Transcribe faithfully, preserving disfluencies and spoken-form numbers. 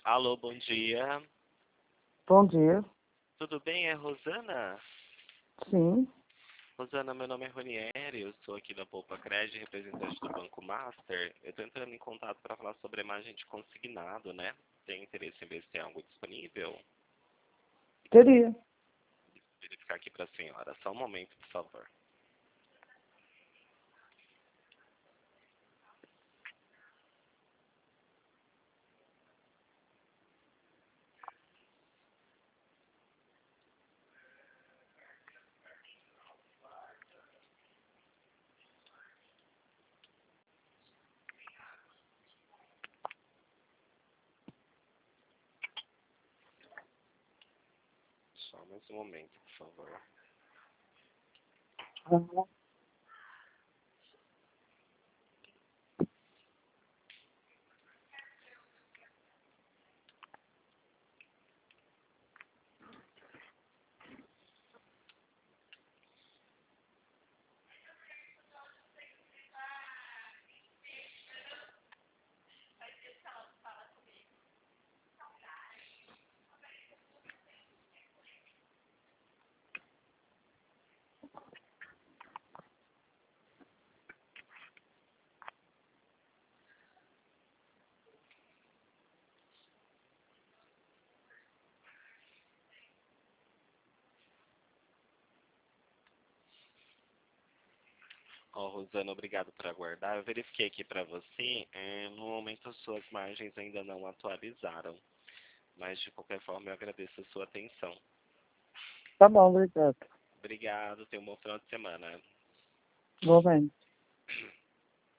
Alô, bom dia. Bom dia. Tudo bem? É Rosana? Sim. Rosana, meu nome é Ronieri, eu sou aqui da Poupa Cred, representante do Banco Master. Eu estou entrando em contato para falar sobre a imagem de consignado, né? Tem interesse em ver se tem algo disponível? Teria. Vou verificar aqui para a senhora. Só um momento, por favor. Só mais um momento, por favor. Aham. Ó, Rosana, obrigado por aguardar. Eu verifiquei aqui para você. É, no momento, as suas margens ainda não atualizaram. Mas, de qualquer forma, eu agradeço a sua atenção. Tá bom, obrigado. Obrigado. Tenha um bom final de semana. Vou bem.